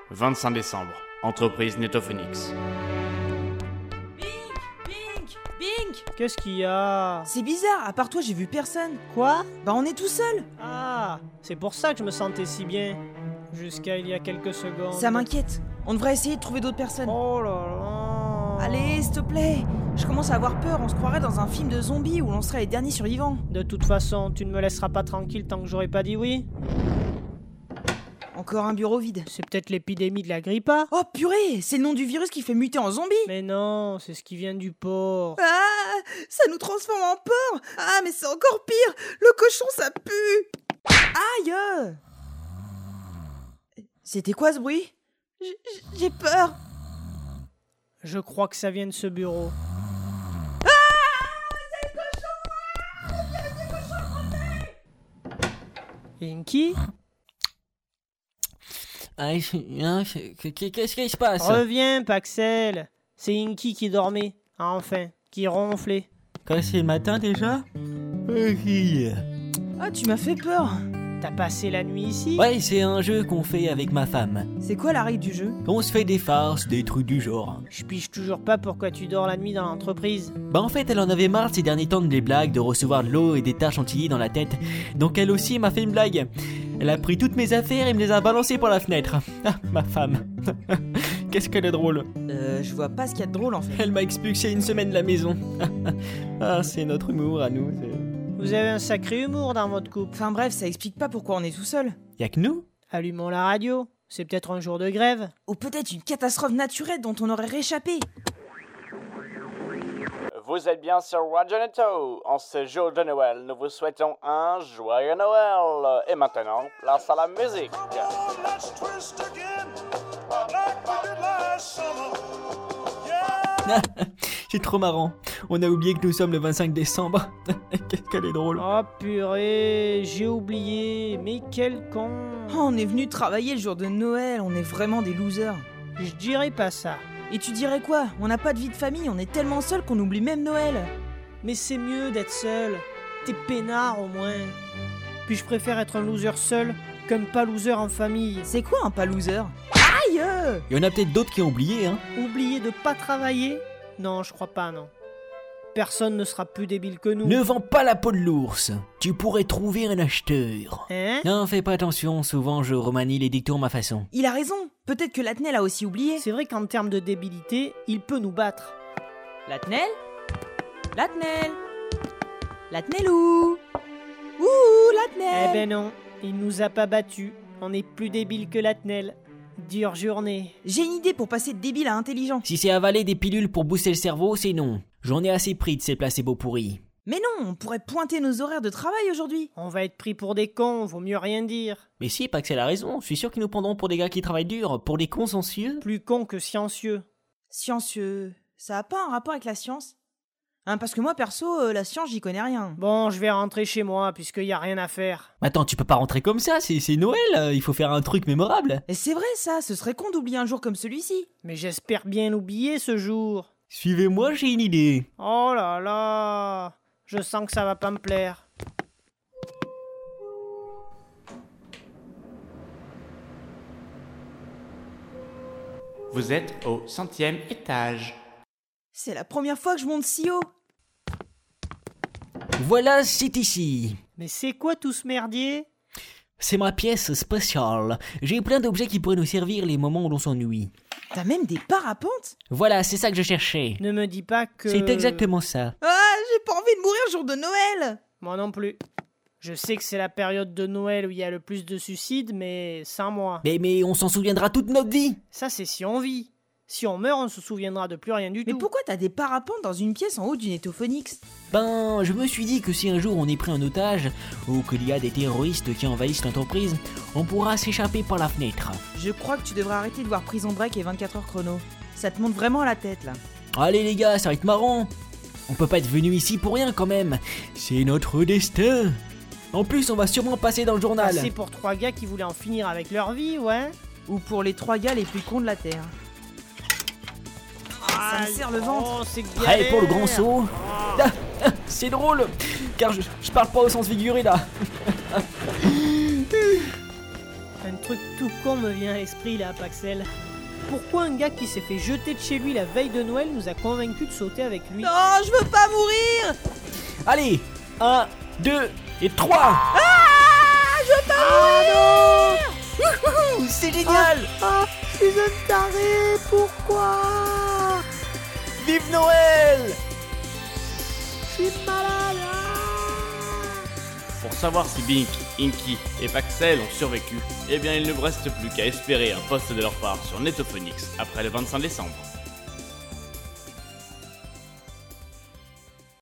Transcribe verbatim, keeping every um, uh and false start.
vingt-cinq décembre, entreprise Netophonix. Bink! Qu'est-ce qu'il y a? C'est bizarre, à part toi j'ai vu personne. Quoi? Bah on est tout seul. Ah, c'est pour ça que je me sentais si bien. Jusqu'à il y a quelques secondes. Ça m'inquiète. On devrait essayer de trouver d'autres personnes. Oh là là. Allez, s'il te plaît. Je commence à avoir peur, on se croirait dans un film de zombies où l'on serait les derniers survivants. De toute façon, tu ne me laisseras pas tranquille tant que j'aurai pas dit oui. Encore un bureau vide. C'est peut-être l'épidémie de la grippe A. Oh purée, c'est le nom du virus qui fait muter en zombie. Mais non, c'est ce qui vient du porc. Ah, ça nous transforme en porc. Ah, mais c'est encore pire. Le cochon, ça pue. Aïe. C'était quoi ce bruit? J- J'ai peur. Je crois que ça vient de ce bureau. Inky? Ah, hein, qu'est-ce qui se passe? Reviens, Paxel. C'est Inky qui dormait. Enfin, qui ronflait. Quand c'est le matin déjà? Oui. Ah, tu m'as fait peur. T'as passé la nuit ici? Ouais, c'est un jeu qu'on fait avec ma femme. C'est quoi la règle du jeu? On se fait des farces, des trucs du genre. Je pige toujours pas pourquoi tu dors la nuit dans l'entreprise. Bah en fait, elle en avait marre ces derniers temps de des blagues, de recevoir de l'eau et des taches chantilly dans la tête. Donc elle aussi m'a fait une blague. Elle a pris toutes mes affaires et me les a balancées par la fenêtre. Ah, ma femme. Qu'est-ce qu'elle est drôle. Euh, je vois pas ce qu'il y a de drôle en fait. Elle m'a expulsé une semaine de la maison. Ah, c'est notre humour à nous. c'est- Vous avez un sacré humour dans votre couple. Enfin bref, ça explique pas pourquoi on est tout seul. Y'a que nous? Allumons la radio. C'est peut-être un jour de grève. Ou peut-être une catastrophe naturelle dont on aurait réchappé. Vous êtes bien sur Radio Neto. En ce jour de Noël, nous vous souhaitons un joyeux Noël. Et maintenant, place à la musique. C'est trop marrant. On a oublié que nous sommes le vingt-cinq décembre. Qu'est-ce qu'elle est drôle. Oh purée, j'ai oublié. Mais quel con. Oh, on est venu travailler le jour de Noël, on est vraiment des losers. Je dirais pas ça. Et tu dirais quoi? On n'a pas de vie de famille, on est tellement seuls qu'on oublie même Noël. Mais c'est mieux d'être seul. T'es peinard au moins. Puis je préfère être un loser seul qu'un pas loser en famille. C'est quoi un pas loser? Aïe! Il y en a peut-être d'autres qui ont oublié, hein. Oublier de pas travailler? Non, je crois pas, non. Personne ne sera plus débile que nous. Ne vends pas la peau de l'ours. Tu pourrais trouver un acheteur. Hein? Non, fais pas attention, souvent je remanie les dictons à ma façon. Il a raison, peut-être que Latnel a aussi oublié. C'est vrai qu'en termes de débilité, il peut nous battre. Latnel? Latnel? Latnelou? Ouh, Latnel! Eh ben non, il nous a pas battus. On est plus débile que Latnel. Dure journée. J'ai une idée pour passer de débile à intelligent. Si c'est avaler des pilules pour booster le cerveau, c'est non. J'en ai assez pris de ces placebos pourris. Mais non, on pourrait pointer nos horaires de travail aujourd'hui. On va être pris pour des cons, vaut mieux rien dire. Mais si, pas que c'est la raison. Je suis sûr qu'ils nous prendront pour des gars qui travaillent dur, pour des consciencieux. Plus cons que sciencieux. Sciencieux, ça a pas un rapport avec la science? Hein, parce que moi perso, euh, la science j'y connais rien. Bon, je vais rentrer chez moi puisqu'il y a rien à faire. Attends, tu peux pas rentrer comme ça, c'est, c'est Noël, euh, il faut faire un truc mémorable. Et c'est vrai ça, ce serait con d'oublier un jour comme celui-ci. Mais j'espère bien l'oublier ce jour. Suivez-moi, j'ai une idée. Oh là là, je sens que ça va pas me plaire. Vous êtes au centième étage. C'est la première fois que je monte si haut. Voilà, c'est ici. Mais c'est quoi tout ce merdier? C'est ma pièce spéciale. J'ai plein d'objets qui pourraient nous servir les moments où l'on s'ennuie. T'as même des parapentes? Voilà, c'est ça que je cherchais. Ne me dis pas que... C'est exactement ça. Ah, j'ai pas envie de mourir jour de Noël. Moi non plus. Je sais que c'est la période de Noël où il y a le plus de suicides, mais sans moi. Mais, mais on s'en souviendra toute notre vie. Ça, c'est si on vit. Si on meurt, on se souviendra de plus rien du Mais tout. pourquoi t'as des parapentes dans une pièce en haut du Netophonix? Ben, je me suis dit que si un jour on est pris en otage, ou qu'il y a des terroristes qui envahissent l'entreprise, on pourra s'échapper par la fenêtre. Je crois que tu devrais arrêter de voir Prison Break et vingt-quatre heures chrono. Ça te monte vraiment à la tête là. Allez les gars, ça va être marrant. On peut pas être venu ici pour rien quand même. C'est notre destin. En plus, on va sûrement passer dans le journal. C'est pour trois gars qui voulaient en finir avec leur vie, ouais. Ou pour les trois gars les plus cons de la Terre. Ça me serre le ventre. Oh, c'est Prêt galère. pour le grand saut. Ah, ah, c'est drôle, car je, je parle pas au sens figuré là. Un truc tout con me vient à l'esprit là, Paxel. Pourquoi un gars qui s'est fait jeter de chez lui la veille de Noël nous a convaincus de sauter avec lui? Non, je veux pas mourir. Allez, un, deux et trois. Ah, je veux pas Ah mourir. non! C'est génial. Ah, je suis un taré, pourquoi? Vive Noël! Je suis malade. Ah. Pour savoir si Bink, Inky et Paxel ont survécu, eh bien il ne vous reste plus qu'à espérer un post de leur part sur Netophonix après le vingt-cinq décembre.